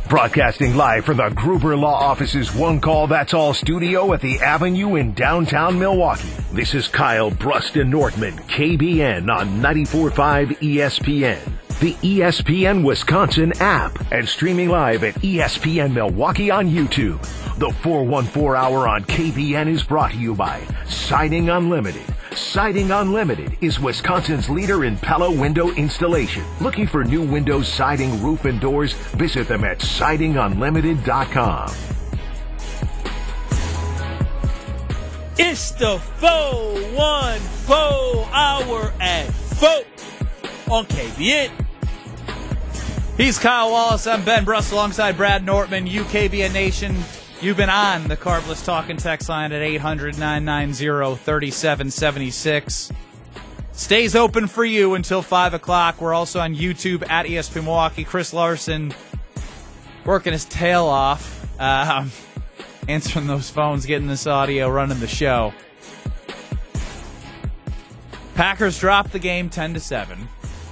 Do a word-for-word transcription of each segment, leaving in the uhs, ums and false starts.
Broadcasting live from the Gruber Law Office's One Call That's All studio at the Avenue in downtown Milwaukee. This is Kyle Bruston Northman, K B N on ninety-four point five E S P N, the E S P N Wisconsin app, and streaming live at E S P N Milwaukee on YouTube. The four one four Hour on K B N is brought to you by Siding Unlimited. Siding Unlimited is Wisconsin's leader in Pella window installation. Looking for new windows, siding, roof, and doors? Visit them at siding unlimited dot com. It's the four one four Hour at four on K B N. He's Kyle Wallace. I'm Ben Bruss alongside Brad Nortman. You K B N Nation. You've been on the Carbless Talk and Text line at eight hundred, nine nine zero, three seven seven six. Stays open for you until five o'clock. We're also on YouTube at E S P N Milwaukee. Chris Larson working his tail off, um, answering those phones, getting this audio, running the show. Packers dropped the game ten to seven.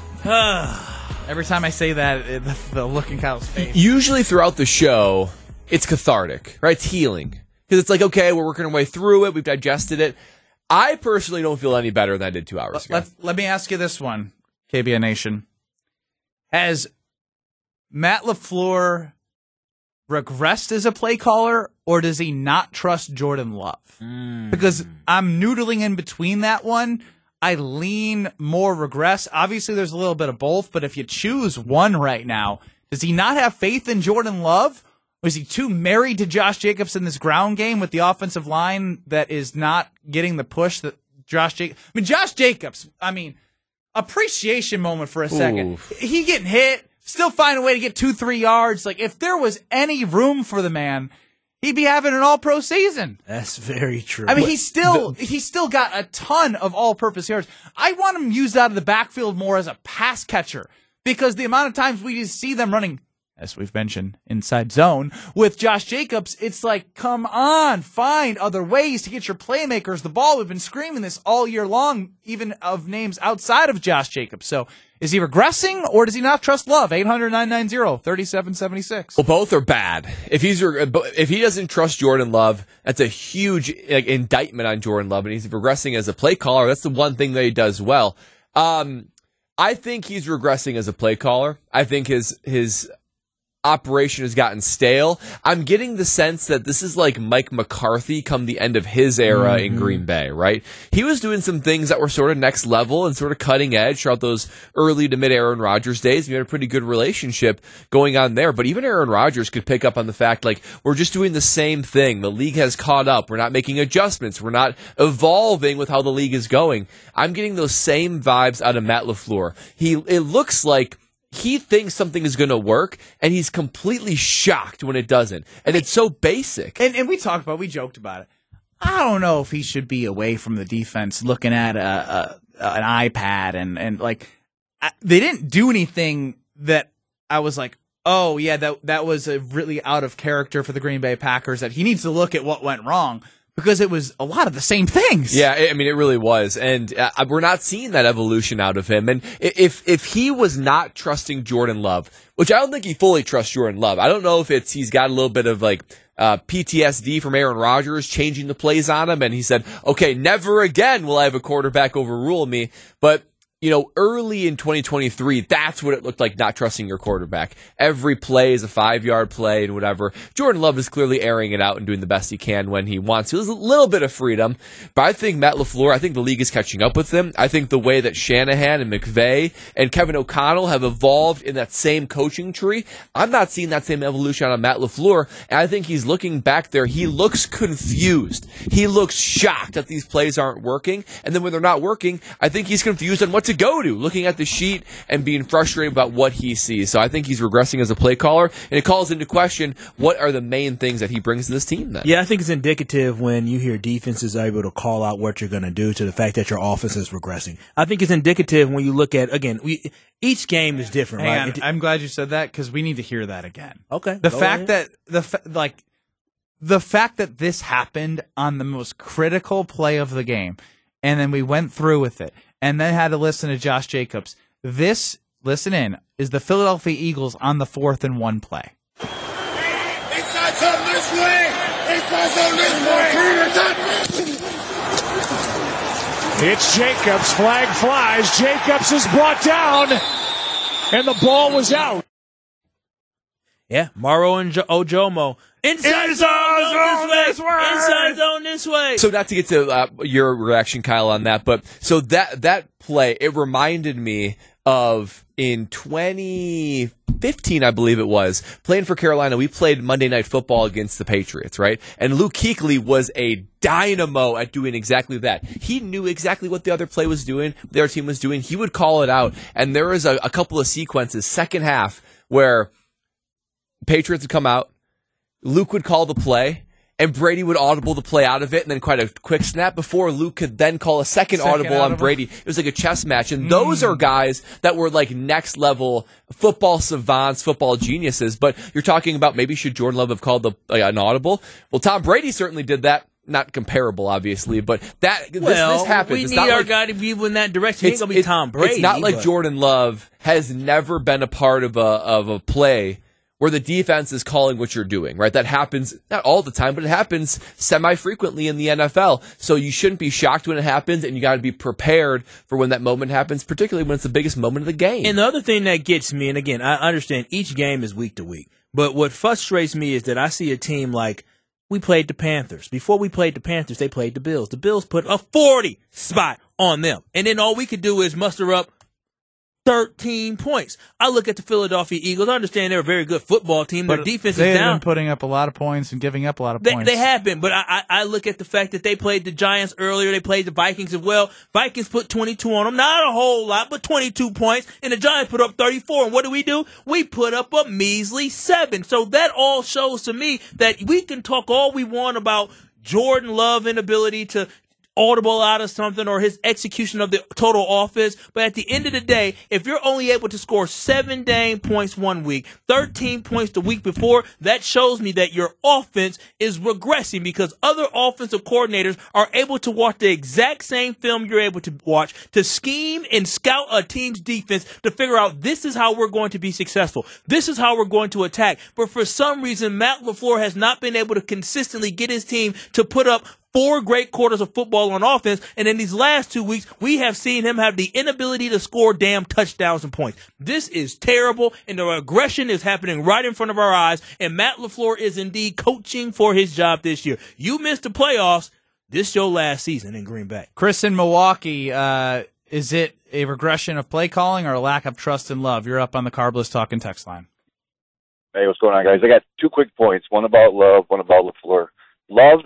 Every time I say that, it, the, the look in Kyle's face. Usually throughout the show, it's cathartic, right? It's healing. Because it's like, okay, we're working our way through it. We've digested it. I personally don't feel any better than I did two hours ago. Let, let me ask you this one, K B N Nation. Has Matt LaFleur regressed as a play caller, or does he not trust Jordan Love? Mm. Because I'm noodling in between that one. I lean more regress. Obviously, there's a little bit of both, but if you choose one right now, does he not have faith in Jordan Love? Or is he too married to Josh Jacobs in this ground game with the offensive line that is not getting the push that Josh Jacobs... I mean, Josh Jacobs, I mean, appreciation moment for a second. Oof. He getting hit, still find a way to get two, three yards. Like, if there was any room for the man, he'd be having an all-pro season. That's very true. I mean, he's still he's still got a ton of all-purpose yards. I want him used out of the backfield more as a pass catcher because the amount of times we just see them running, as we've mentioned, inside zone with Josh Jacobs, it's like, come on, find other ways to get your playmakers the ball. We've been screaming this all year long, even of names outside of Josh Jacobs. So is he regressing, or does he not trust Love? eight hundred, nine nine zero, three seven seven six. Well, both are bad. If he's if he doesn't trust Jordan Love, that's a huge like, indictment on Jordan Love, and he's regressing as a play caller. That's the one thing that he does well. Um, I think he's regressing as a play caller. I think his his operation has gotten stale. I'm getting the sense that this is like Mike McCarthy come the end of his era mm-hmm. in Green Bay, right? He was doing some things that were sort of next level and sort of cutting edge throughout those early to mid Aaron Rodgers days. We had a pretty good relationship going on there, but even Aaron Rodgers could pick up on the fact, like, we're just doing the same thing. The league has caught up. We're not making adjustments. We're not evolving with how the league is going. I'm getting those same vibes out of Matt LaFleur. He, it looks like he thinks something is going to work, and he's completely shocked when it doesn't. And it's so basic. And, and we talked about, we joked about it. I don't know if he should be away from the defense looking at a, a an iPad. And, and like, I, they didn't do anything that I was like, oh, yeah, that that was a really out of character for the Green Bay Packers, that he needs to look at what went wrong. Because it was a lot of the same things. Yeah, I mean, it really was. And uh, we're not seeing that evolution out of him. And if if he was not trusting Jordan Love, which I don't think he fully trusts Jordan Love. I don't know if it's he's got a little bit of like uh, P T S D from Aaron Rodgers changing the plays on him. And he said, okay, never again will I have a quarterback overrule me. But you know, early in twenty twenty-three, that's what it looked like, not trusting your quarterback. Every play is a five-yard play and whatever. Jordan Love is clearly airing it out and doing the best he can when he wants to. There's a little bit of freedom, but I think Matt LaFleur, I think the league is catching up with him. I think the way that Shanahan and McVay and Kevin O'Connell have evolved in that same coaching tree, I'm not seeing that same evolution on Matt LaFleur, and I think he's looking back there. He looks confused. He looks shocked that these plays aren't working, and then when they're not working, I think he's confused on what to go to, looking at the sheet and being frustrated about what he sees. So I think he's regressing as a play caller, and it calls into question what are the main things that he brings to this team then. Yeah, I think it's indicative when you hear defenses are able to call out what you're going to do to the fact that your offense is regressing. I think it's indicative when you look at, again, we, each game is different, Hang right? on. I'm glad you said that because we need to hear that again. Okay. The fact ahead. that, the fa- like, the fact that this happened on the most critical play of the game, and then we went through with it, and then had to listen to Josh Jacobs. This, listen in, is the Philadelphia Eagles on the fourth and one play. this way. It's also this way. It's Jacobs. Flag flies. Jacobs is brought down, and the ball was out. Yeah, Morrow and jo- Ojomo. Inside, Inside zone, zone this this way. way. Inside zone this way. So not to get to uh, your reaction, Kyle, on that, but so that that play, it reminded me of in twenty fifteen, I believe it was, playing for Carolina. We played Monday Night Football against the Patriots, right? And Luke Kuechly was a dynamo at doing exactly that. He knew exactly what the other play was doing, the other team was doing. He would call it out. And there was a, a couple of sequences, second half, where Patriots would come out, Luke would call the play, and Brady would audible the play out of it, and then quite a quick snap before Luke could then call a second, Second audible, on audible. Brady. It was like a chess match, and those are guys that were like next level football savants, football geniuses. But you're talking about maybe should Jordan Love have called the, uh, an audible? Well, Tom Brady certainly did that. Not comparable, obviously, but that this, well, this happens. we It's need not our like, guy to be in that direction. He ain't it's, gonna be it's- Tom Brady. It's not like but- Jordan Love has never been a part of a of a play where the defense is calling what you're doing, right? That happens not all the time, but it happens semi-frequently in the N F L. So you shouldn't be shocked when it happens, and you got to be prepared for when that moment happens, particularly when it's the biggest moment of the game. And the other thing that gets me, and again, I understand each game is week to week, but what frustrates me is that I see a team like we played the Panthers. Before we played the Panthers, they played the Bills. The Bills put a forty spot on them. And then all we could do is muster up thirteen points. I look at the Philadelphia Eagles. I understand they're a very good football team. Their But defense they is have down. been putting up a lot of points and giving up a lot of They, points. they have been, but I, I, I look at the fact that they played the Giants earlier. They played the Vikings as well. Vikings put twenty-two on them. Not a whole lot, but twenty-two points. And the Giants put up thirty-four. And what do we do? We put up a measly seven. So that all shows to me that we can talk all we want about Jordan Love inability to audible out of something or his execution of the total offense. But at the end of the day, if you're only able to score seven dang points one week, thirteen points the week before, that shows me that your offense is regressing because other offensive coordinators are able to watch the exact same film you're able to watch to scheme and scout a team's defense to figure out this is how we're going to be successful. This is how we're going to attack. But for some reason, Matt LaFleur has not been able to consistently get his team to put up four great quarters of football on offense, and in these last two weeks, we have seen him have the inability to score damn touchdowns and points. This is terrible, and the aggression is happening right in front of our eyes, and Matt LaFleur is indeed coaching for his job this year. You missed the playoffs. This your last season in Green Bay. Chris in Milwaukee, uh, is it a regression of play calling or a lack of trust and love? You're up on the Carbless Talking text line. Hey, what's going on, guys? I got two quick points. One about Love, one about LaFleur. Love,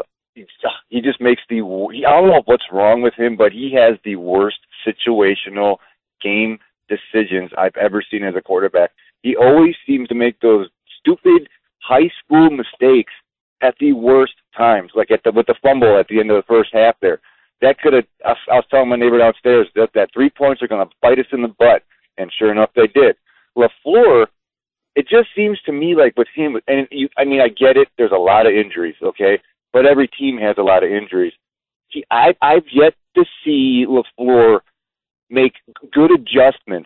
he just makes the, I don't know what's wrong with him, but he has the worst situational game decisions I've ever seen as a quarterback. He always seems to make those stupid high school mistakes at the worst times, like at the, with the fumble at the end of the first half there. That could have, I was telling my neighbor downstairs that, that three points are going to bite us in the butt, and sure enough, they did. LaFleur, it just seems to me like with him, and you, I mean, I get it, there's a lot of injuries, okay? But every team has a lot of injuries. He, I, I've yet to see LaFleur make good adjustments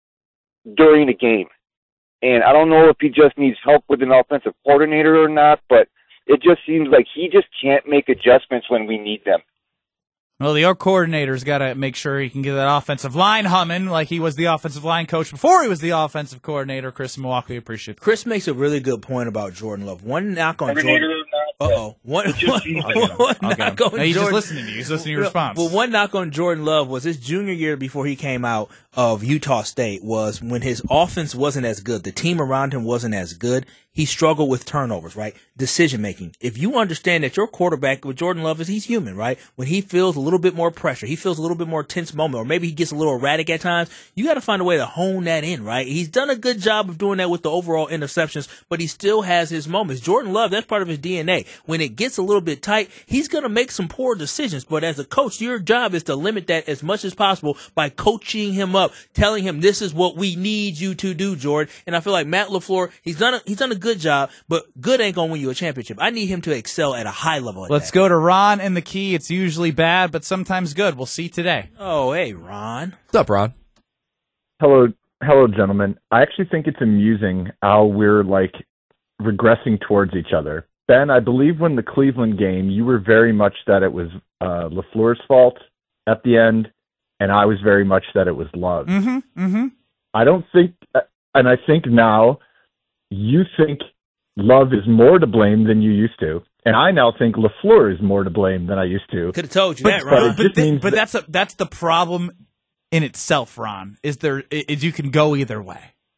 during a game. And I don't know if he just needs help with an offensive coordinator or not, but it just seems like he just can't make adjustments when we need them. Well, the coordinator's got to make sure he can get that offensive line humming like he was the offensive line coach before he was the offensive coordinator. Chris in Milwaukee, appreciate that. Chris makes a really good point about Jordan Love. One knock on Every Jordan. native, Uh-oh. One, one, Okay. one Okay. knock on No, he's just Jordan. listening to you. He's listening to your response. Well, one knock on Jordan Love was his junior year before he came out of Utah State was when his offense wasn't as good. The team around him wasn't as good. He struggled with turnovers, right? Decision making. If you understand that your quarterback with Jordan Love is he's human, right? When he feels a little bit more pressure, he feels a little bit more tense moment, or maybe he gets a little erratic at times, you got to find a way to hone that in, right? He's done a good job of doing that with the overall interceptions, but he still has his moments. Jordan Love, that's part of his D N A. When it gets a little bit tight, he's going to make some poor decisions, but as a coach, your job is to limit that as much as possible by coaching him up, telling him this is what we need you to do, Jordan. And I feel like Matt LaFleur, he's done a, he's done a good job, but good ain't going to win you a championship. I need him to excel at a high level. At Let's that. go to Ron in the key. It's usually bad, but sometimes good. We'll see today. Oh, hey, Ron. What's up, Ron? Hello, hello, gentlemen. I actually think it's amusing how we're like regressing towards each other. Ben, I believe when the Cleveland game, you were very much that it was uh, LaFleur's fault at the end, and I was very much that it was Love. Mm-hmm, mm-hmm. I don't think, and I think now you think Love is more to blame than you used to, and I now think LaFleur is more to blame than I used to. Could have told you But, that, but, Ron. but, th- means but that- that's a, that's the problem in itself, Ron. Is there is you can go either way.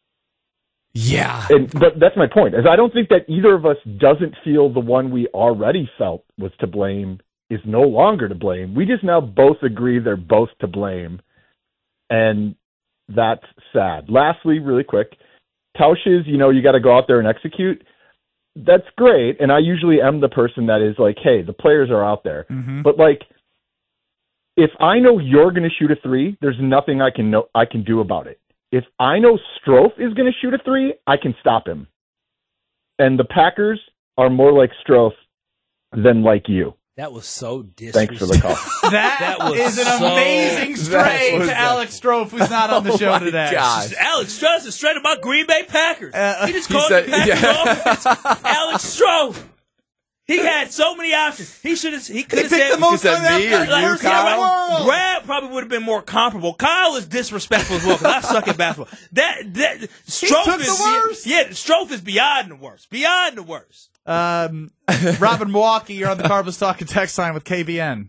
Yeah. And, but that's my point, is I don't think that either of us doesn't feel the one we already felt was to blame is no longer to blame. We just now both agree they're both to blame, and that's sad. Lastly, really quick, Tausch's, you know, you got to go out there and execute. That's great, and I usually am the person that is like, hey, the players are out there. Mm-hmm. But, like, if I know you're going to shoot a three, there's nothing I can know I can do about it. If I know Strofe is going to shoot a three, I can stop him. And the Packers are more like Strofe than like you. That was so disrespectful. Thanks for the call. That, That was is an so- amazing stray was to Alex Strofe, who's not on the Oh show my today. gosh. Alex Stroh is straight about Green Bay Packers. Uh, he just he called said- the Packers yeah. offense. Alex Stroh. He had so many options. He should have. He could have picked said the most said me or like, you, yeah, Kyle? right. Brad probably would have been more comparable. Kyle is disrespectful as well because I suck at basketball. That that Strofe took is the worst. Yeah, Strofe is beyond the worst. Beyond the worst. Um, Robin Milwaukee, you're on the Cardinals Talking text line with K B N.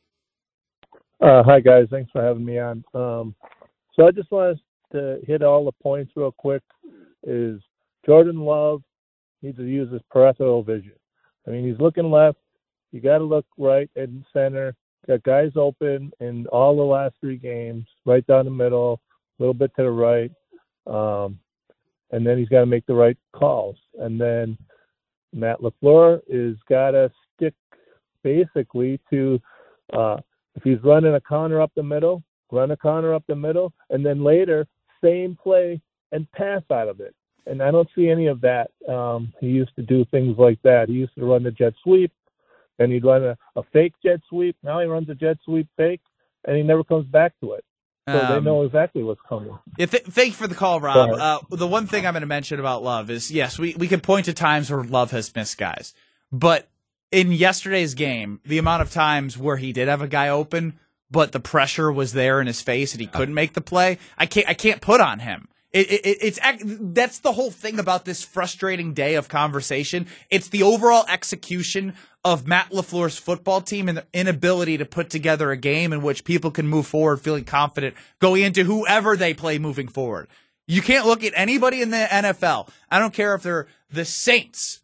Uh, hi, guys. Thanks for having me on. Um, so I just wanted to hit all the points real quick. Is Jordan Love needs to use his peripheral vision. I mean, he's looking left. You got to look right and center. Got guys open in all the last three games, right down the middle, a little bit to the right. Um, and then he's got to make the right calls. And then Matt LaFleur is got to stick basically to uh, if he's running a counter up the middle, run a counter up the middle, and then later, same play and pass out of it. And I don't see any of that. Um, he used to do things like that. He used to run the jet sweep, and he'd run a, a fake jet sweep. Now he runs a jet sweep fake, and he never comes back to it. So Um, they know exactly what's coming. Yeah, th- thank you for the call, Rob. Uh, the one thing I'm going to mention about Love is, yes, we, we can point to times where Love has missed guys. But in yesterday's game, the amount of times where he did have a guy open, but the pressure was there in his face and he couldn't make the play, I can't I can't put on him. It, it, it's that's the whole thing about this frustrating day of conversation. It's the overall execution of Matt LaFleur's football team and the inability to put together a game in which people can move forward feeling confident going into whoever they play moving forward. You can't look at anybody in the N F L. I don't care if they're the Saints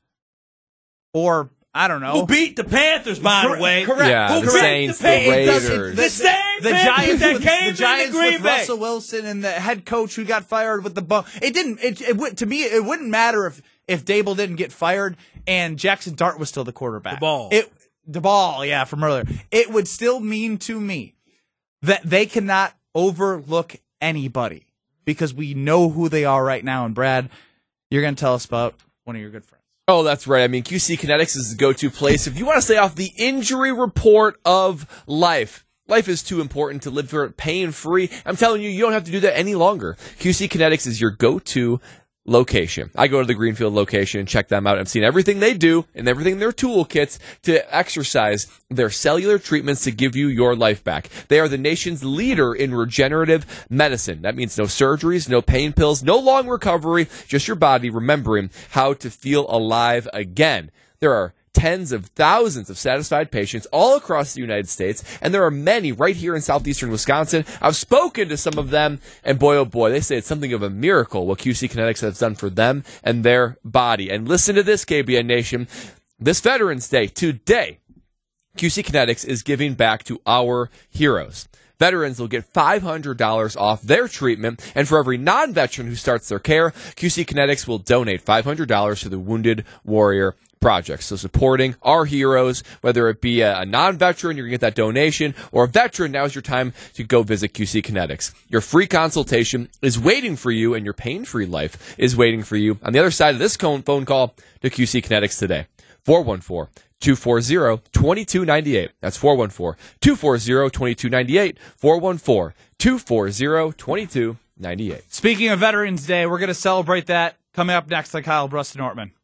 or, I don't know. Who beat the Panthers, by Cor- the way? correct. Yeah, Who the beat Saints, the Panthers? It doesn't- Raiders. The same the Panthers Giants that with, came the into Giants Green with Bay. Russell Wilson and the head coach who got fired with the bum. It didn't. It, it would to me. It wouldn't matter if if Dable didn't get fired and Jackson Dart was still the quarterback. The ball. It the ball. Yeah, from earlier. It would still mean to me that they cannot overlook anybody because we know who they are right now. And Brad, you're going to tell us about one of your good friends. Oh, that's right. I mean, Q C Kinetics is the go-to place if you want to stay off the injury report of life. Life is too important to live for it pain-free. I'm telling you, you don't have to do that any longer. Q C Kinetics is your go-to location. I go to the Greenfield location and check them out. I've seen everything they do and everything in their toolkits to exercise their cellular treatments to give you your life back. They are the nation's leader in regenerative medicine. That means no surgeries, no pain pills, no long recovery, just your body remembering how to feel alive again. There are tens of thousands of satisfied patients all across the United States, and there are many right here in southeastern Wisconsin. I've spoken to some of them, and boy, oh boy, they say it's something of a miracle what Q C Kinetics has done for them and their body. And listen to this, K B N Nation. This Veterans Day, today, Q C Kinetics is giving back to our heroes. Veterans will get five hundred dollars off their treatment, and for every non-veteran who starts their care, Q C Kinetics will donate five hundred dollars to the Wounded Warrior Project. So supporting our heroes, whether it be a, a non-veteran, you're going to get that donation, or a veteran, now's your time to go visit Q C Kinetics. Your free consultation is waiting for you, and your pain-free life is waiting for you on the other side of this phone call to Q C Kinetics today. four one four, two four zero, two two nine eight. That's four one four, two four zero, two two nine eight. four one four, two four zero, two two nine eight. Speaking of Veterans Day, we're going to celebrate that coming up next on Kyle Brust and Ortman.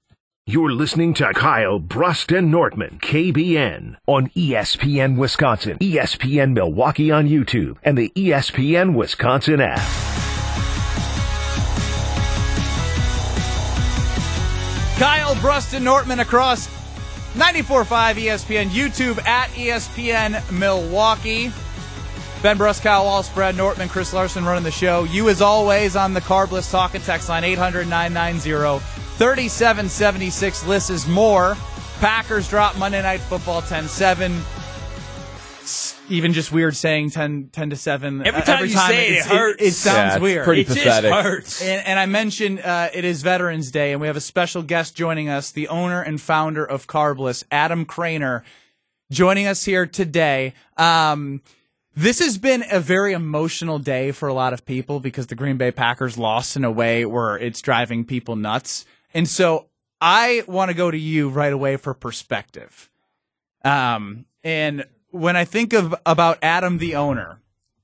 You're listening to Kyle Brust and Nortman, K B N, on E S P N Wisconsin, E S P N Milwaukee on YouTube, and the E S P N Wisconsin app. Kyle Brust and Nortman across ninety-four point five E S P N, YouTube at E S P N Milwaukee. Ben Brust, Kyle Wallace, Brad Nortman, Chris Larson running the show. You, as always, on the Carbless Talk and Text line, eight hundred, nine nine zero, three seven seven six. Liss is more. Packers drop Monday Night Football ten seven. Even just weird saying ten, ten to seven. Every time, Every time you say it, it, it hurts. It, it sounds yeah, weird. Pretty it pathetic. just hurts. And, and I mentioned uh, it is Veterans Day, and we have a special guest joining us, the owner and founder of Carbless, Adam Craner, joining us here today. Um, this has been a very emotional day for a lot of people because the Green Bay Packers lost in a way where it's driving people nuts. And so I want to go to you right away for perspective. Um, and when I think of about Adam, the owner,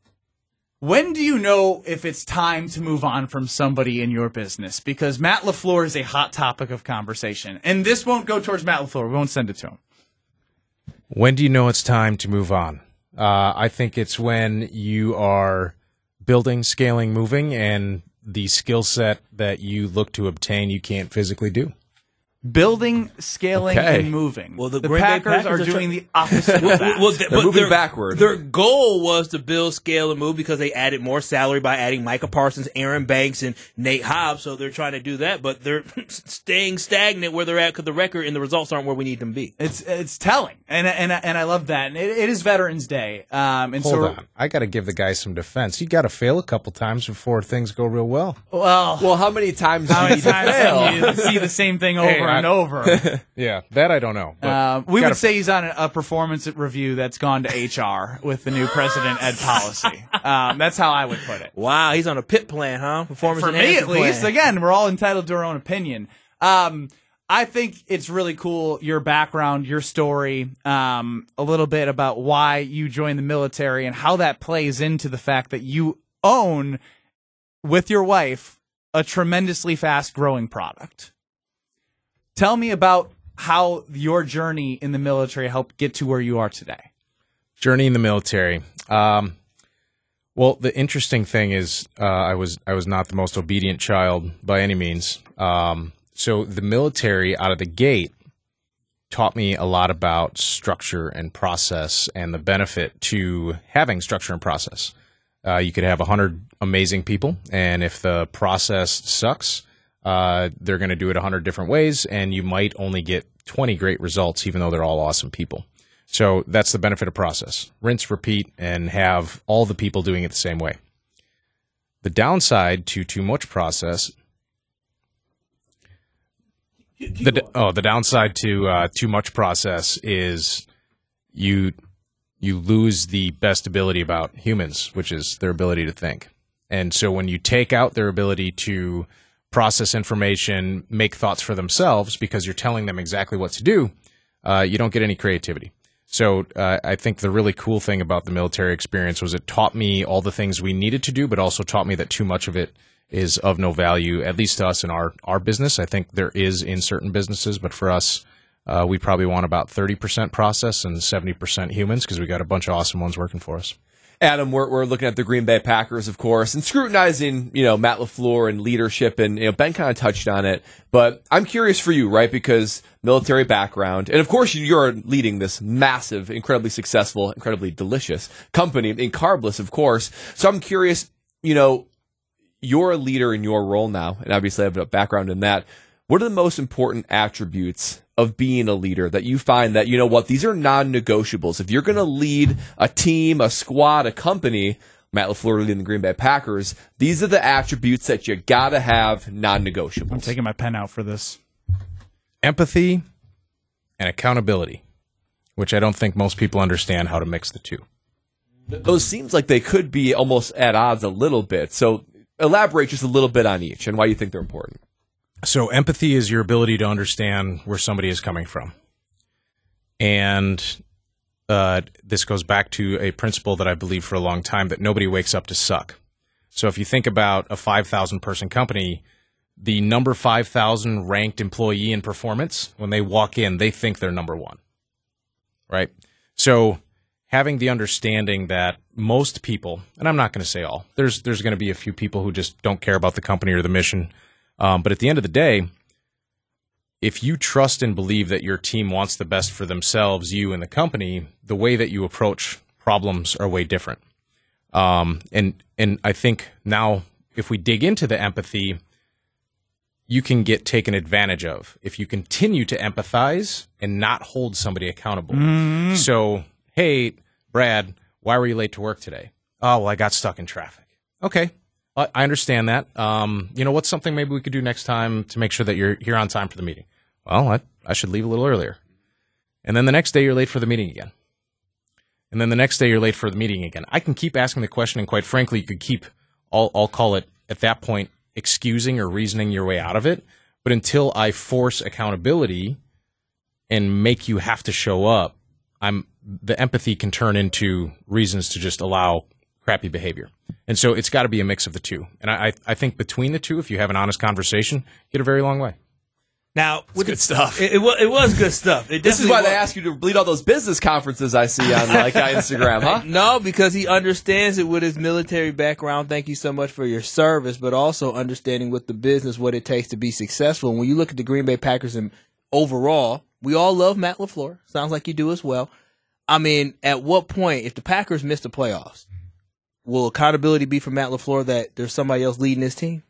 when do you know if it's time to move on from somebody in your business? Because Matt LaFleur is a hot topic of conversation. And this won't go towards Matt LaFleur. We won't send it to him. When do you know it's time to move on? Uh, I think it's when you are building, scaling, moving, and the skill set that you look to obtain you can't physically do. Building, scaling, Okay. and moving. Well, the, the Green Bay Packers, Packers are are doing try- the opposite of that. Well, they- They're but moving their, backward. Their goal was to build, scale, and move because they added more salary by adding Micah Parsons, Aaron Banks, and Nate Hobbs. So they're trying to do that, but they're staying stagnant where they're at because the record and the results aren't where we need them to be. It's it's telling, and and and I love that. And it, it is Veterans Day, um, and Hold so on. I got to give the guy some defense. You got to fail a couple times before things go real well. well, Well, how many times how do many you need to times fail? can you see the same thing over Hey, I- and over? Yeah, that I don't know. But Uh, we gotta would say he's on a, a performance review that's gone to H R with the new president ed policy. Um, that's how I would put it. Wow, he's on a pit plan, huh? Performance For me, enhancement at least. plan. Again, we're all entitled to our own opinion. Um, I think it's really cool, your background, your story, um, a little bit about why you joined the military and how that plays into the fact that you own, with your wife, a tremendously fast-growing product. Tell me about how your journey in the military helped get to where you are today. Journey in the military. Um, well, the interesting thing is, uh, I was I was not the most obedient child by any means. Um, so the military out of the gate taught me a lot about structure and process and the benefit to having structure and process. Uh, you could have a hundred amazing people, and if the process sucks, uh, they're going to do it a hundred different ways, and you might only get twenty great results, even though they're all awesome people. So that's the benefit of process. Rinse, repeat, and have all the people doing it the same way. The downside to too much process, the oh, the downside to uh, too much process is you you lose the best ability about humans, which is their ability to think. And so when you take out their ability to process information, make thoughts for themselves because you're telling them exactly what to do, uh, you don't get any creativity. So uh, I think the really cool thing about the military experience was it taught me all the things we needed to do, but also taught me that too much of it is of no value, at least to us in our, our business. I think there is in certain businesses, but for us, uh, we probably want about thirty percent process and seventy percent humans because we got a bunch of awesome ones working for us. Adam, we're, we're looking at the Green Bay Packers, of course, and scrutinizing, you know, Matt LaFleur and leadership, and, you know, Ben kind of touched on it, but I'm curious for you, right, because military background, and of course you're leading this massive, incredibly successful, incredibly delicious company in Carbless, of course, so I'm curious, you know, you're a leader in your role now, and obviously I have a background in that. What are the most important attributes of being a leader that you find that, you know what, these are non-negotiables? If you're going to lead a team, a squad, a company, Matt LaFleur leading the Green Bay Packers, these are the attributes that you got to have non-negotiables. I'm taking my pen out for this. Empathy and accountability, which I don't think most people understand how to mix the two. Those seems like they could be almost at odds a little bit. So elaborate just a little bit on each and why you think they're important. So empathy is your ability to understand where somebody is coming from. And uh, this goes back to a principle that I believe for a long time, that nobody wakes up to suck. So if you think about a five thousand person company, the number five thousand ranked employee in performance, when they walk in, they think they're number one, right? So having the understanding that most people, and I'm not going to say all, there's there's going to be a few people who just don't care about the company or the mission, um, but at the end of the day, if you trust and believe that your team wants the best for themselves, you and the company, the way that you approach problems are way different. Um, and and I think now if we dig into the empathy, you can get taken advantage of if you continue to empathize and not hold somebody accountable. Mm. So, hey, Brad, why were you late to work today? Oh, well, I got stuck in traffic. Okay, I understand that. Um, you know, what's something maybe we could do next time to make sure that you're here on time for the meeting? Well, I, I should leave a little earlier. And then the next day you're late for the meeting again. And then the next day you're late for the meeting again. I can keep asking the question, and quite frankly, you could keep, I'll, I'll call it at that point, excusing or reasoning your way out of it. But until I force accountability and make you have to show up, I'm the empathy can turn into reasons to just allow crappy behavior. And so it's got to be a mix of the two. And I, I think between the two, if you have an honest conversation, you get a very long way. Now, with good the, stuff. It, it, was, it was good stuff. It this is why was. they ask you to lead all those business conferences I see on like Instagram, huh? No, because he understands it with his military background. Thank you so much for your service, but also understanding with the business what it takes to be successful. And when you look at the Green Bay Packers and overall, we all love Matt LaFleur. Sounds like you do as well. I mean, at what point, if the Packers miss the playoffs, will accountability be for Matt LaFleur that there's somebody else leading his team?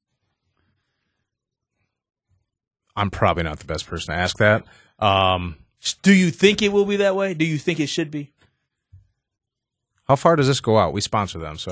I'm probably not the best person to ask that. Um, Do you think it will be that way? Do you think it should be? How far does this go out? We sponsor them, so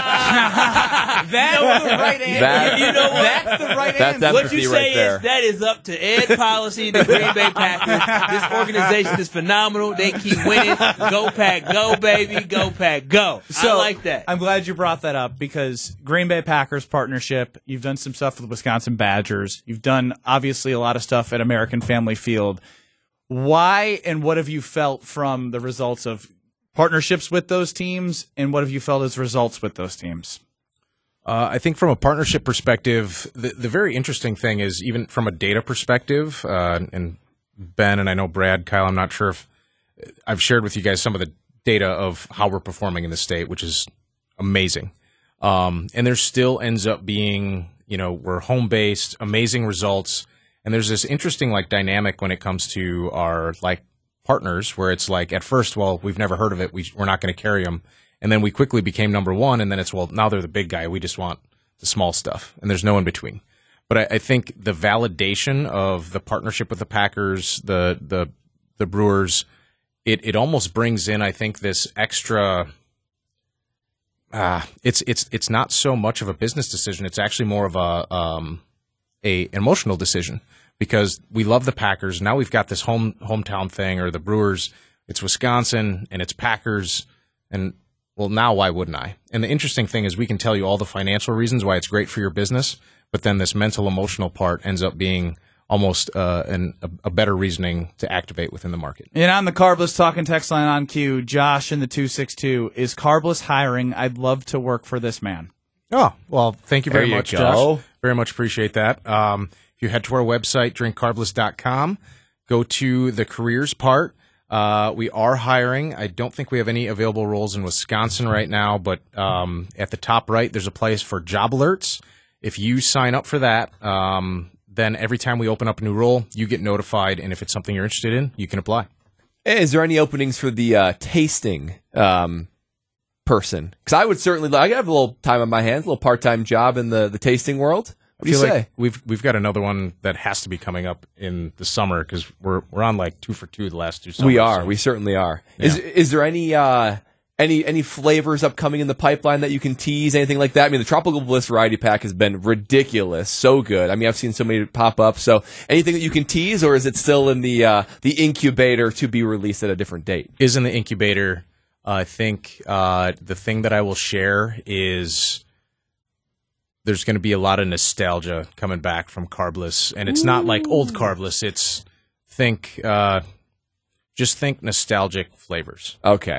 ah, that's the right answer. That, you know what? That's the right that's answer. What you say right there. is that is up to Ed Policy, the Green Bay Packers. This organization is phenomenal. They keep winning. Go Pack, go baby, go Pack, go. So, I like that. I'm glad you brought that up because Green Bay Packers partnership. You've done some stuff with the Wisconsin Badgers. You've done obviously a lot of stuff at American Family Field. Why and what have you felt from the results of partnerships with those teams, and what have you felt as results with those teams? Uh, I think from a partnership perspective, the, the very interesting thing is even from a data perspective, uh, and Ben and I know Brad, Kyle, I'm not sure if I've shared with you guys some of the data of how we're performing in the state, which is amazing. Um, and there still ends up being, you know, we're home-based, amazing results, and there's this interesting like dynamic when it comes to our like partners where it's like at first, well, we've never heard of it. We, we're not going to carry them. And then we quickly became number one. And then it's, well, now they're the big guy. We just want the small stuff. And there's no in between. But I, I think the validation of the partnership with the Packers, the the the Brewers, it, it almost brings in, I think, this extra uh, it's it's it's not so much of a business decision. It's actually more of a um, a emotional decision. Because we love the Packers. Now we've got this home hometown thing, or the Brewers. It's Wisconsin, and it's Packers. And, well, now why wouldn't I? And the interesting thing is we can tell you all the financial reasons why it's great for your business, but then this mental, emotional part ends up being almost uh, an, a, a better reasoning to activate within the market. And on the Carbless Talking text line on cue, Josh in the two six two, is Carbless hiring? I'd love to work for this man. Oh, well, thank you very There you much, go. Josh. Very much appreciate that. Um, you head to our website, drink carbless dot com, go to the careers part. Uh, we are hiring. I don't think we have any available roles in Wisconsin right now, but um, at the top right, there's a place for job alerts. If you sign up for that, um, then every time we open up a new role, you get notified, and if it's something you're interested in, you can apply. Is there any openings for the uh, tasting um, person? Because I would certainly, I have a little time on my hands, a little part-time job in the, the tasting world. What do you I feel say? like we've we've got another one that has to be coming up in the summer because we're we're on like two for two the last two summers. We are. So. We certainly are. Yeah. Is is there any uh, any any flavors upcoming in the pipeline that you can tease? Anything like that? I mean, the Tropical Bliss Variety Pack has been ridiculous, so good. I mean, I've seen so many pop up. So, anything that you can tease, or is it still in the uh, the incubator to be released at a different date? Is in the incubator. Uh, I think uh, the thing that I will share is. There's going to be a lot of nostalgia coming back from Carbless, and it's Ooh. Not like old Carbless. It's think, uh, just think nostalgic flavors. Okay,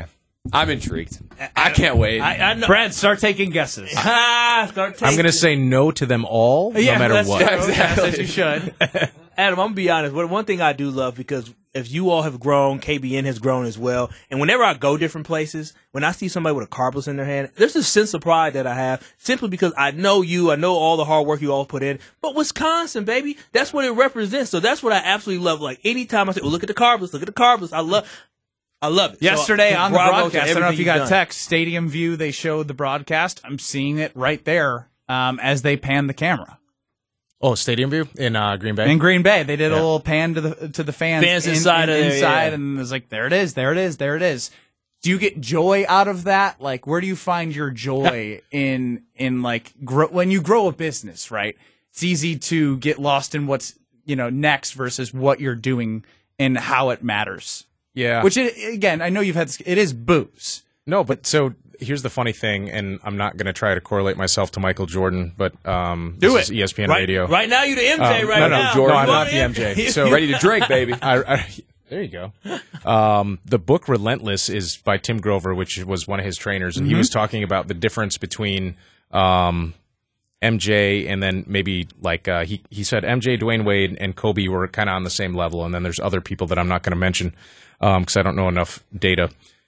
I'm intrigued. I can't wait. I, I know. Brad, start taking guesses. Ah, start taking I'm going to say no to them all, yeah, no matter that's what. True. Exactly. Yes, you should. Adam, I'm gonna be honest. One one thing I do love, because if you all have grown, K B N has grown as well. And whenever I go different places, when I see somebody with a Carbless in their hand, there's a sense of pride that I have, simply because I know you, I know all the hard work you all put in. But Wisconsin, baby, that's what it represents. So that's what I absolutely love. Like anytime I say, "Oh, look at the Carbless, look at the Carbless," I love. I love it. Yesterday so, on the bravo to broadcast, I don't know if you everything got you've text, Stadium View, they showed the broadcast. I'm seeing it right there um, as they pan the camera. Oh, Stadium View in uh, Green Bay? In Green Bay, they did Yeah. a little pan to the to the fans, Fans in, inside in, of there, inside, yeah. and it was like, there it is, there it is, there it is. Do you get joy out of that? Like, where do you find your joy in in like grow, when you grow a business? Right, it's easy to get lost in what's you know next versus what you're doing and how it matters. Yeah. Which it, again, I know you've had. It is booze. No, but so here's the funny thing, and I'm not going to try to correlate myself to Michael Jordan, but um, Do this it. is E S P N right, Radio. Right now, you the M J Um, right no, no, now. Jordan. No, I'm You not want the M J. So Ready to drink, baby. I, I, there you go. Um, the book Relentless is by Tim Grover, which was one of his trainers, and Mm-hmm. he was talking about the difference between um, M J and then maybe like uh, he he said M J, Dwayne Wade, and Kobe were kind of on the same level, and then there's other people that I'm not going to mention because um, I don't know enough data,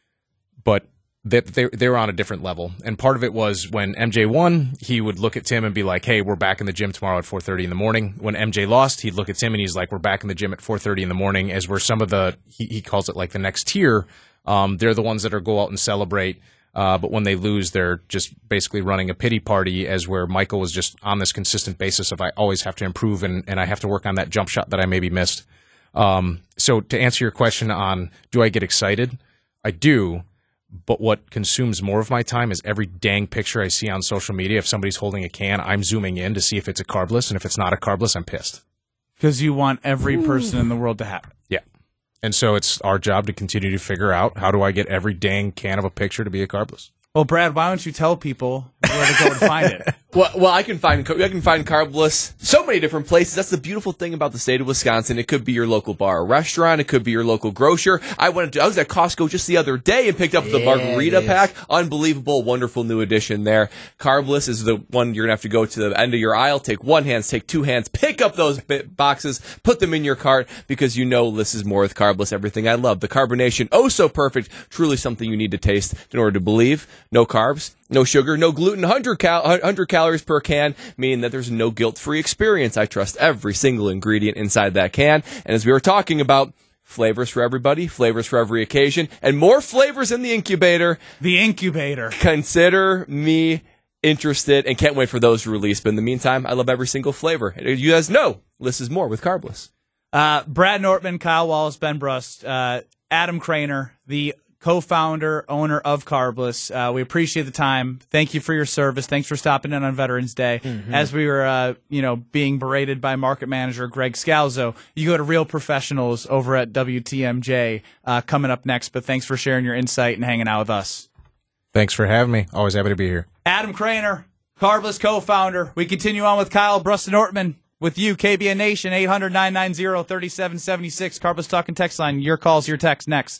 but that they they were on a different level. And part of it was when M J won, he would look at Tim and be like, "Hey, we're back in the gym tomorrow at four thirty in the morning." When M J lost, he'd look at Tim and he's like, "We're back in the gym at four thirty in the morning." As we're some of the he, he calls it like the next tier. Um, they're the ones that are go out and celebrate. Uh, but when they lose, they're just basically running a pity party, as where Michael was just on this consistent basis of I always have to improve and, and I have to work on that jump shot that I maybe missed. Um, so to answer your question on do I get excited? I do. But what consumes more of my time is every dang picture I see on social media. If somebody's holding a can, I'm zooming in to see if it's a carbless. And if it's not a carbless, I'm pissed. Because you want every person in the world to have it. Yeah. And so it's our job to continue to figure out how do I get every dang can of a picture to be a carbless. Well, Brad, why don't you tell people where to go and find it? Well, well, I can find I can find carbless so many different places. That's the beautiful thing about the state of Wisconsin. It could be your local bar or restaurant. It could be your local grocer. I went to, I was at Costco just the other day and picked up the Yeah, margarita it is. pack. Unbelievable, wonderful new addition there. Carbless is the one you're gonna have to go to the end of your aisle, take one hand, take two hands, pick up those bit boxes, put them in your cart because you know this is more with carbless. Everything I love. The carbonation, oh so perfect. Truly something you need to taste in order to believe. No carbs. No sugar, no gluten, one hundred, cal- one hundred calories per can, meaning that there's no guilt-free experience. I trust every single ingredient inside that can. And as we were talking about, flavors for everybody, flavors for every occasion, and more flavors in the incubator. The incubator. Consider me interested and can't wait for those to release. But in the meantime, I love every single flavor. You guys know, less is more with carbless. Uh, Brad Nortman, Kyle Wallace, Ben Brust, uh, Adam Craner, the co-founder, owner of Carbless. Uh, we appreciate the time. Thank you for your service. Thanks for stopping in on Veterans Day. Mm-hmm. As we were, uh, you know, being berated by market manager Greg Scalzo, you go to Real Professionals over at W T M J uh, coming up next. But thanks for sharing your insight and hanging out with us. Thanks for having me. Always happy to be here. Adam Craner, Carbless co-founder. We continue on with Kyle Brust and Nortman. With you, K B N Nation, eight hundred, nine nine zero, three seven seven six. Carbless Talk and Text Line. Your calls, your text next.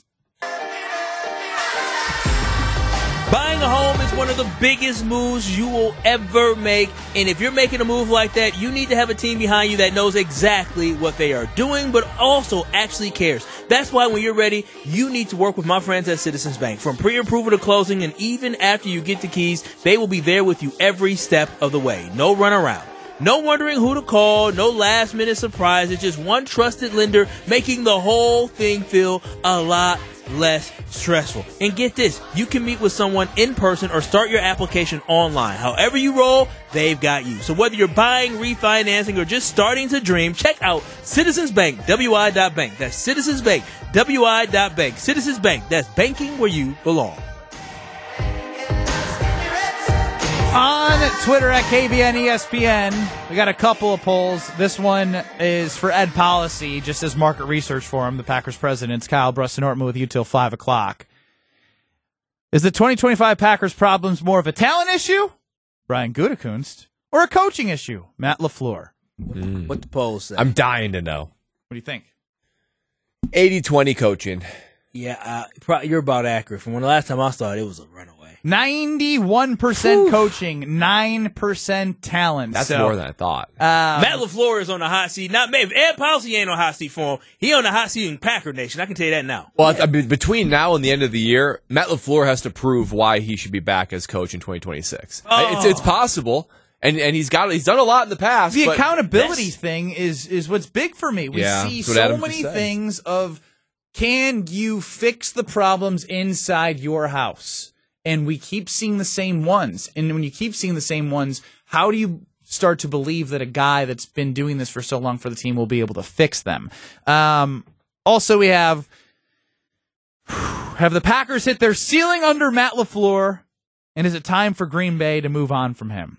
Buying a home is one of the biggest moves you will ever make. And if you're making a move like that, you need to have a team behind you that knows exactly what they are doing, but also actually cares. That's why when you're ready, you need to work with my friends at Citizens Bank. From pre-approval to closing, and even after you get the keys, they will be there with you every step of the way. No runaround. No wondering who to call, no last minute surprises, just one trusted lender making the whole thing feel a lot less stressful. And get this, you can meet with someone in person or start your application online. However you roll, they've got you. So whether you're buying, refinancing, or just starting to dream, check out Citizens Bank, W I dot bank. That's Citizens Bank, W I dot bank. Citizens Bank, that's banking where you belong. On Twitter at K B N E S P N, we got a couple of polls. This one is for Ed Policy, just as market research for him. The Packers president's Kyle Brust and Nortman with you till five o'clock. Is the twenty twenty-five Packers problems more of a talent issue, Brian Gutekunst, or a coaching issue, Matt LaFleur? Mm. What the polls say? I'm dying to know. What do you think? eighty twenty coaching. Yeah, uh, probably, you're about accurate. From when the last time I saw it, it was a runaway. ninety-one percent coaching, nine percent talent. That's so, more than I thought. Um, Matt LaFleur is on the hot seat. Not maybe Ed Policy ain't on the hot seat for him. He on the hot seat in Packer Nation. I can tell you that now. Well, I mean, between now and the end of the year, Matt LaFleur has to prove why he should be back as coach in twenty twenty-six. Oh. It's it's possible, and and he's got he's done a lot in the past. The but accountability thing is is what's big for me. We Yeah, see that's what so Adam many just said. things of can you fix the problems inside your house? And we keep seeing the same ones. And when you keep seeing the same ones, how do you start to believe that a guy that's been doing this for so long for the team will be able to fix them? Um, also, we have have the Packers hit their ceiling under Matt LaFleur, and is it time for Green Bay to move on from him?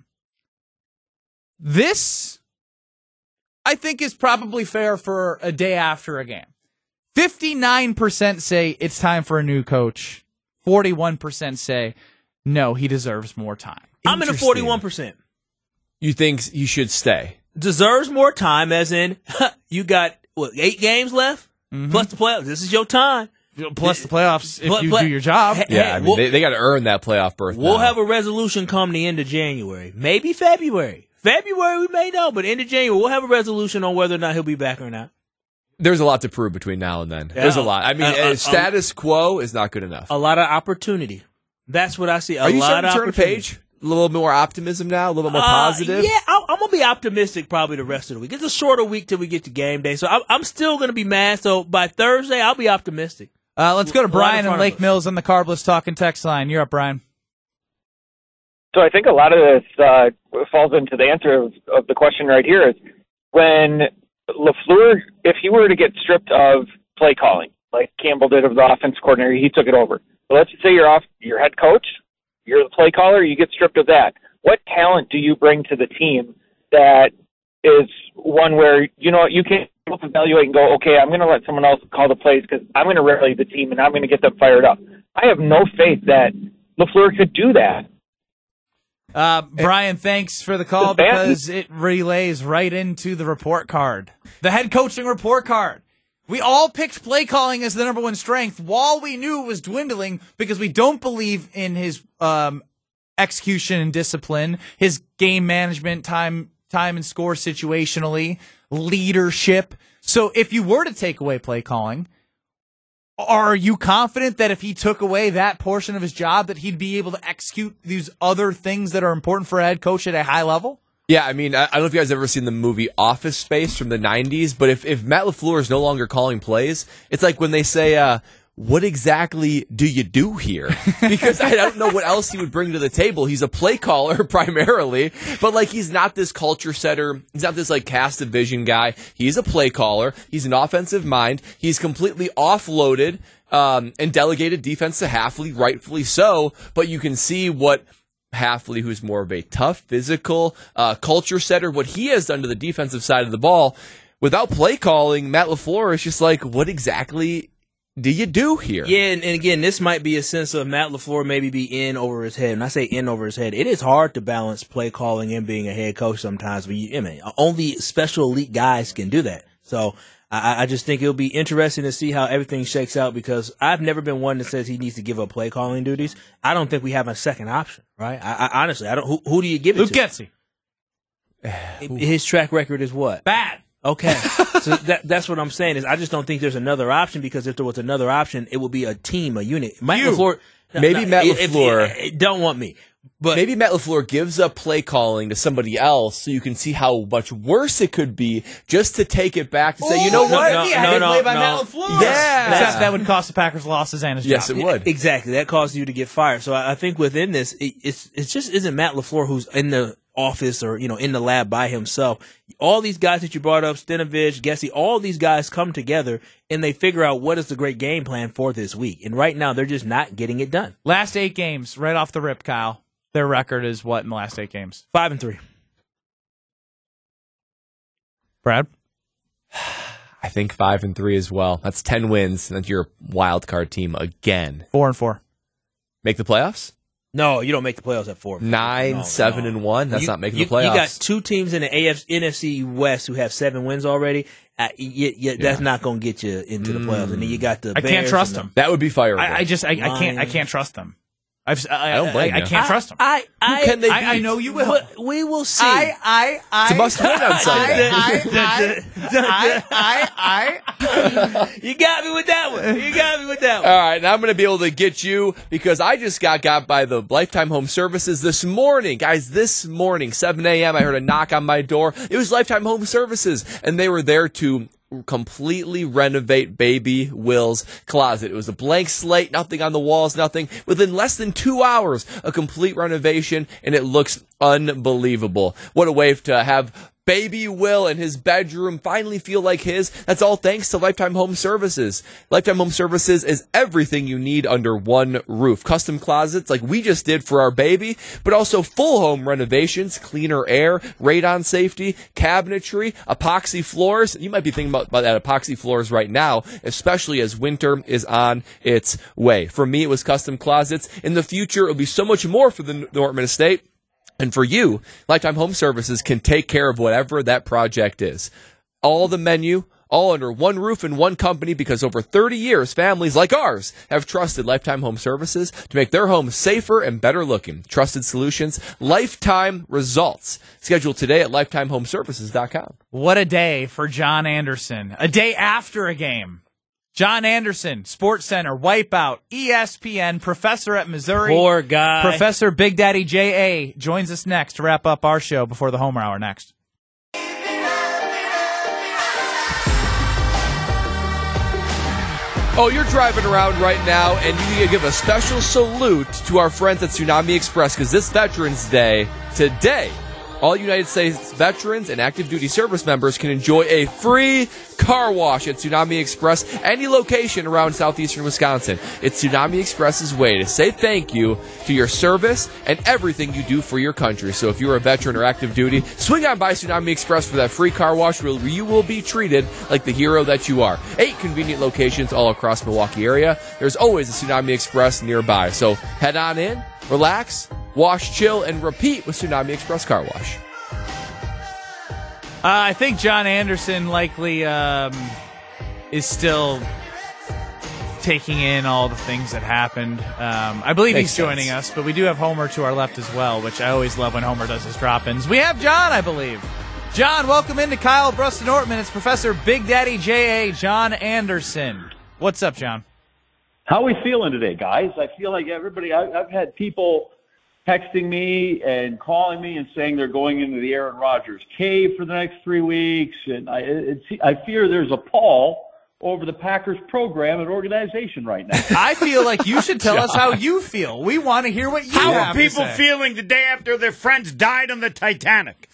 This, I think, is probably fair for a day after a game. fifty-nine percent say it's time for a new coach. forty-one percent say, no, he deserves more time. I'm in the forty-one percent. You think he should stay? Deserves more time, as in, you got, what, eight games left? Mm-hmm. Plus the playoffs. This is your time. Plus the playoffs if Play- you play- do your job. Hey, Yeah, hey, I mean, we'll, they, they got to earn that playoff berth. we'll now. have a resolution come the end of January. Maybe February. February we may know, but end of January, we'll have a resolution on whether or not he'll be back or not. There's a lot to prove between now and then. Yeah. There's a lot. I mean, Uh, uh, uh, status quo is not good enough. A lot of opportunity. That's what I see. A Are you lot starting of to turn a opportunity. page? A little bit more optimism now? A little bit more Uh, positive? Yeah, I, I'm gonna be optimistic probably the rest of the week. It's a shorter week till we get to game day, so I'm, I'm still gonna be mad. So by Thursday, I'll be optimistic. Uh, let's go to A lot in Brian in front of Lake us. Mills on the Carbless Talking text line. You're up, Brian. So I think a lot of this uh, falls into the answer of, of the question right here is when LaFleur, if he were to get stripped of play calling, like Campbell did of the offense coordinator, he took it over. So let's just say you're off, your head coach, you're the play caller, you get stripped of that. What talent do you bring to the team that is one where, you know, you can evaluate and go, okay, I'm going to let someone else call the plays because I'm going to rally the team and I'm going to get them fired up. I have no faith that LaFleur could do that. Uh, Brian, thanks for the call The band- because it relays right into the report card. The head coaching report card. We all picked play calling as the number one strength while we knew it was dwindling because we don't believe in his um, execution and discipline, his game management, time time and score situationally, leadership. So if you were to take away play calling, are you confident that if he took away that portion of his job that he'd be able to execute these other things that are important for a head coach at a high level? Yeah, I mean, I, I don't know if you guys have ever seen the movie Office Space from the nineties, but if, if Matt LaFleur is no longer calling plays, it's like when they say, uh, what exactly do you do here? Because I don't know what else he would bring to the table. He's a play caller primarily, but like he's not this culture setter. He's not this like cast of vision guy. He's a play caller. He's an offensive mind. He's completely offloaded um, and delegated defense to Hafley, rightfully so, but you can see what Hafley, who's more of a tough, physical uh, culture setter, what he has done to the defensive side of the ball. Without play calling, Matt LaFleur is just like, what exactly do you do here? Yeah, and, and again, this might be a sense of Matt LaFleur maybe be in over his head. And I say in over his head, it is hard to balance play calling and being a head coach sometimes. But you, I mean, only special elite guys can do that. So I, I just think it'll be interesting to see how everything shakes out because I've never been one that says he needs to give up play calling duties. I don't think we have a second option, right? I, I honestly, I don't. Who, who do you give it Luke to? Getsy. His track record is what? Bad. Okay, so that, that's what I'm saying is I just don't think there's another option because if there was another option, it would be a team, a unit. Mike You. LaFleur, no, Maybe no, Matt if- if- LaFleur- if- don't want me, but Maybe Matt LaFleur gives up play calling to somebody else so you can see how much worse it could be just to take it back to say, you know no, what? no, Yeah, no, head no, play by no. Matt LaFleur. Yeah. Except that would cost the Packers losses and his Yes, job. it would. exactly that caused you to get fired. So I, I think within this, it, it's it just isn't Matt LaFleur who's in the office or you know in the lab by himself. All these guys that you brought up, Stenovich, Gessie, all these guys come together and they figure out what is the great game plan for this week. And right now, they're just not getting it done. Last eight games, right off the rip, Kyle. Their record is what in the last eight games? Five and three. Brad? I think five and three as well. That's ten wins. That's your wild card team again. Four and four. Make the playoffs? No, you don't make the playoffs at four. Nine, no, seven, no. and one. That's you, not making you, the playoffs. You got two teams in the A F, N F C West who have seven wins already. Uh, you, you, yeah. That's not going to get you into the playoffs. And then you got the I Bears can't trust the, them. That would be fireable. I, I just I, I can't I can't trust them. I've, I, I don't blame I, you. I can't I, trust them. I, I, Who can they I, beat? I know you will. We will see. I, I, I, It's a must win on Sunday. I, I, I, I, I, You got me with that one. You got me with that one. All right, now I'm going to be able to get you because I just got got by the Lifetime Home Services this morning. Guys, this morning, seven a.m., I heard a knock on my door. It was Lifetime Home Services, and they were there to completely renovate baby Will's closet. It was a blank slate, nothing on the walls, nothing. Within less than two hours, a complete renovation, and it looks unbelievable. What a way to have baby Will in his bedroom finally feel like his. That's all thanks to Lifetime Home Services. Lifetime Home Services is everything you need under one roof. Custom closets like we just did for our baby, but also full home renovations, cleaner air, radon safety, cabinetry, epoxy floors. You might be thinking about, about that epoxy floors right now, especially as winter is on its way. For me, it was custom closets. In the future, it'll be so much more for the Nortman estate. And for you, Lifetime Home Services can take care of whatever that project is. All the menu, all under one roof and one company, because over thirty years, families like ours have trusted Lifetime Home Services to make their homes safer and better looking. Trusted solutions, lifetime results. Schedule today at lifetime home services dot com. What a day for John Anderson. A day after a game. John Anderson, Sports Center, Wipeout, E S P N, professor at Missouri. Poor guy. Professor Big Daddy J A joins us next to wrap up our show before the Homer Hour next. Oh, you're driving around right now, and you need to give a special salute to our friends at Tsunami Express, because this Veterans Day, today, all United States veterans and active duty service members can enjoy a free car wash at Tsunami Express, any location around southeastern Wisconsin. It's Tsunami Express's way to say thank you to your service and everything you do for your country. So if you're a veteran or active duty, swing on by Tsunami Express for that free car wash where you will be treated like the hero that you are. Eight convenient locations all across Milwaukee area. There's always a Tsunami Express nearby. So head on in, relax, wash, chill, and repeat with Tsunami Express Car Wash. Uh, I think John Anderson likely um, is still taking in all the things that happened. Um, I believe Makes he's joining sense. us, but we do have Homer to our left as well, which I always love when Homer does his drop-ins. We have John, I believe. John, welcome into Kyle Brust and Ortman. It's Professor Big Daddy J A, John Anderson. What's up, John? How are we feeling today, guys? I feel like everybody, I, I've had people texting me and calling me and saying they're going into the Aaron Rodgers cave for the next three weeks. And I, it's, I fear there's a pall over the Packers program and organization right now. I feel like you should tell us how you feel. We want to hear what you How have are people to say. feeling the day after their friends died on the Titanic?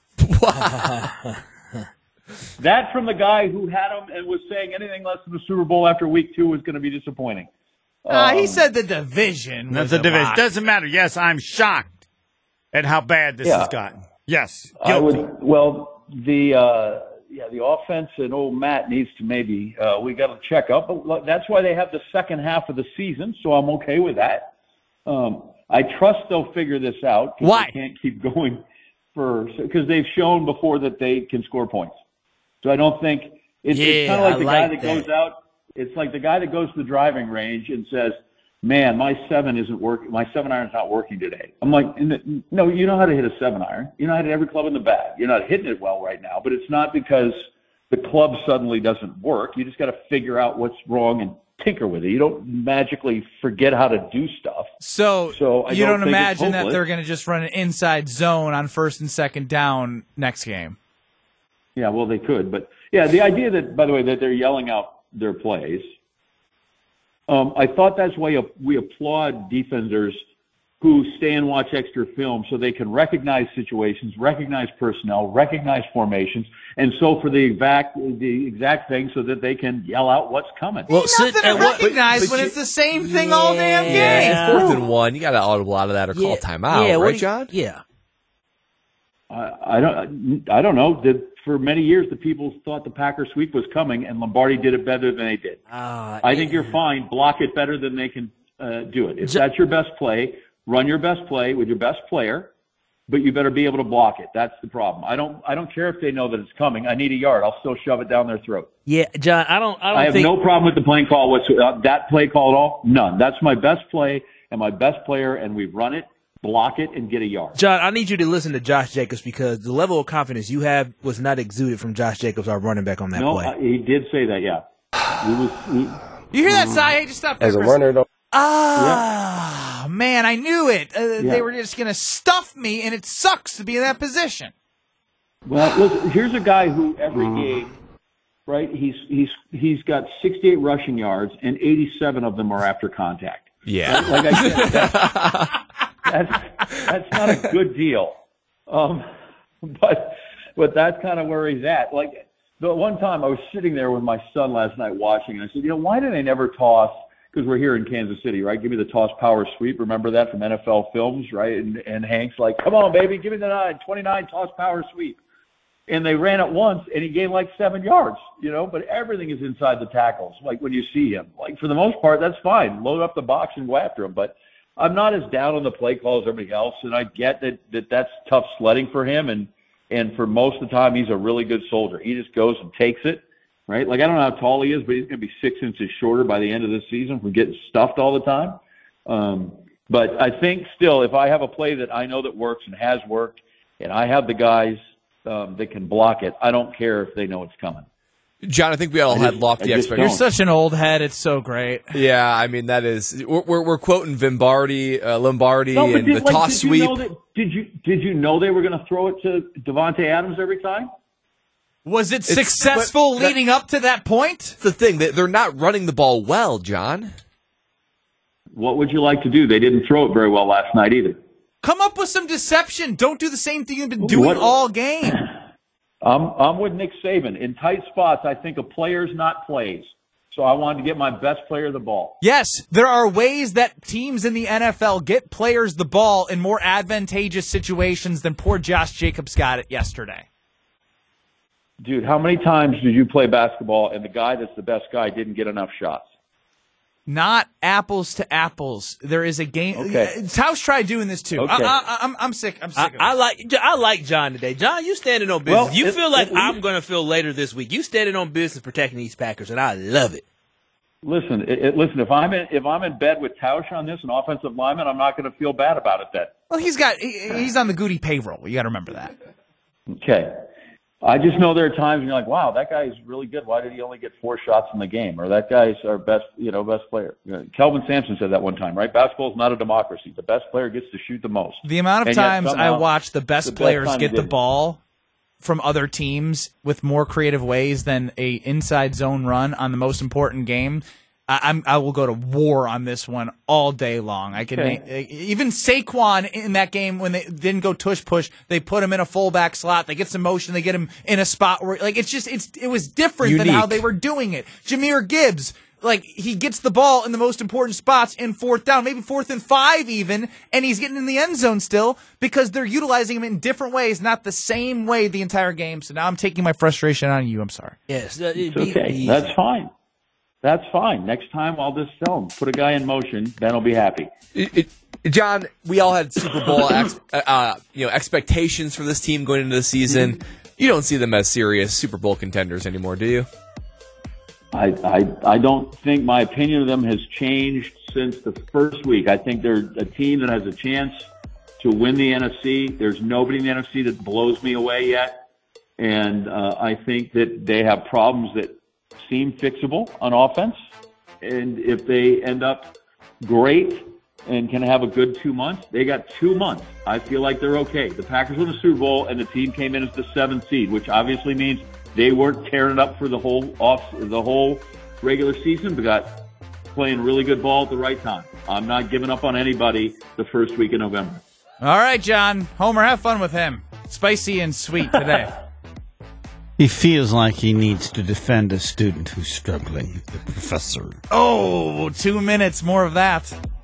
That from the guy who had them and was saying anything less than the Super Bowl after week two was going to be disappointing. Uh, he Um, said the division was the a division lock. doesn't matter. Yes, I'm shocked at how bad this Yeah. has gotten. Yes, I guilty. would, well, the uh, yeah, the offense and old Matt needs to maybe uh, we got to check up. But that's why they have the second half of the season, so I'm okay with that. Um, I trust they'll figure this out. 'Cause Why? They can't keep going for because they've shown before that they can score points. So I don't think it's, it's Yeah, kind of like I the guy like that, that. goes out. It's like the guy that goes to the driving range and says, "Man, my seven isn't working. My seven iron's not working today." I'm like, "N- "No, you know how to hit a seven iron. You know how to hit every club in the bag. You're not hitting it well right now, but it's not because the club suddenly doesn't work. You just got to figure out what's wrong and tinker with it. You don't magically forget how to do stuff." So, So I you don't don't, think it's imagine that hopeless. they're going to just run an inside zone on first and second down next game? Yeah, well, they could, but yeah, the idea that, by the way, that they're yelling out their plays. Um, I thought that's why we applaud defenders who stay and watch extra film so they can recognize situations, recognize personnel, recognize formations, and so for the exact the exact thing so that they can yell out what's coming. Well, Ain't sit, nothing to and what, recognize but when you- it's the same thing all damn game. Yeah. Fourth and one, you got to audible out of that or call yeah, timeout, yeah, what right, do you- John? Yeah. I, I don't I don't know. Did, for many years, the people thought the Packers sweep was coming, and Lombardi did it better than they did. Uh, I think you're fine. Block it better than they can uh, do it. If Jo- that's your best play, run your best play with your best player, but you better be able to block it. That's the problem. I don't I don't care if they know that it's coming. I need a yard. I'll still shove it down their throat. Yeah, John, I don't I don't I have think no problem with the play call whatsoever. Uh, that play call at all? None. That's my best play and my best player, and we run it, block it, and get a yard. John, I need you to listen to Josh Jacobs because the level of confidence you have was not exuded from Josh Jacobs, our running back on that no, play. I, he did say that, yeah. We was, we, You hear that, Cy? Hey, just stop there As a for runner, though. Ah, yeah. man, I knew it. Uh, Yeah. They were just going to stuff me, and it sucks to be in that position. Well, listen, here's a guy who every game, right, he's he's he's got sixty-eight rushing yards, and eighty-seven of them are after contact. Yeah. Right? Like I said, that's, that's, that's not a good deal. Um, but but that's kind of where he's at. Like, the one time I was sitting there with my son last night watching, and I said, you know, why do they never toss, because we're here in Kansas City, right? Give me the toss power sweep. Remember that from N F L films, right? And, and Hank's like, come on, baby, give me the nine, twenty-nine toss power sweep. And they ran it once, and he gained like seven yards, you know, but everything is inside the tackles, like when you see him. Like, for the most part, that's fine. Load up the box and go after him. But I'm not as down on the play call as everybody else, and I get that, that that's tough sledding for him, and, and for most of the time, he's a really good soldier. He just goes and takes it, right? Like, I don't know how tall he is, but he's going to be six inches shorter by the end of this season from getting stuffed all the time. Um, but I think still, if I have a play that I know that works and has worked, and I have the guys Um, that can block it, I don't care if they know it's coming. John, I think we all I had just- lofty I just expectations. You're such an old head. It's so great. Yeah, I mean that is we're we're, we're quoting Vimbardi, uh, Lombardi, No, but and did, the like, toss did sweep. You know that, did you did you know they were going to throw it to Devontae Adams every time? Was it It's- successful but that- leading up to that point? That's the thing. They- They're not running the ball well, John. What would you like to do? They didn't throw it very well last night either. Come up with some deception. Don't do the same thing you've been doing What- all game. I'm I'm with Nick Saban. In tight spots, I think a player's not plays. So I wanted to get my best player the ball. Yes, there are ways that teams in the N F L get players the ball in more advantageous situations than poor Josh Jacobs got it yesterday. Dude, how many times did you play basketball and the guy that's the best guy didn't get enough shots? Not apples to apples. There is a game. Okay. Tausch tried doing this too. Okay. I, I, I'm, I'm sick. I'm sick I, of it. I like I like John today. John, you standing on business. Well, you it- feel like it- I'm going to feel later this week. You standing on business protecting these Packers, and I love it. Listen, it, it- listen. If I'm in if I'm in bed with Tausch on this, an offensive lineman, I'm not going to feel bad about it then. Well, he's got he, he's on the Goody payroll. You got to remember that. Okay. I just know there are times when you're like, wow, that guy is really good. Why did he only get four shots in the game? Or that guy's our best, you know, best player. You know, Kelvin Sampson said that one time, right? Basketball is not a democracy. The best player gets to shoot the most. The amount of And yet times I somehow, watch the best the best players time get he the did it. ball from other teams with more creative ways than a inside zone run on the most important game, I, I'm I will go to war on this one all day long. I can Okay. name, even Saquon in that game when they didn't go tush push, they put him in a fullback slot. They get some motion. They get him in a spot where like it's just it's it was different than how Unique. they were doing it. Jahmyr Gibbs. Like, he gets the ball in the most important spots in fourth down, maybe fourth and five even, and he's getting in the end zone still because they're utilizing him in different ways, not the same way the entire game. So now I'm taking my frustration on you. I'm sorry. Yes, uh, It's be okay. easy. That's fine. That's fine. Next time I'll just tell him, put a guy in motion, Ben will be happy. It, it, John, we all had Super Bowl ex, uh, you know expectations for this team going into the season. You don't see them as serious Super Bowl contenders anymore, do you? I, I I don't think my opinion of them has changed since the first week. I think they're a team that has a chance to win the N F C. There's nobody in the N F C that blows me away yet. And uh, I think that they have problems that seem fixable on offense. And if they end up great and can have a good two months, they got two months. I feel like they're okay. The Packers won the Super Bowl, and the team came in as the seventh seed, which obviously means they weren't tearing it up for the whole off the whole regular season, but got playing really good ball at the right time. I'm not giving up on anybody the first week of November. All right, John. Homer, have fun with him. Spicy and sweet today. He feels like he needs to defend a student who's struggling. The professor. Oh, two minutes more of that.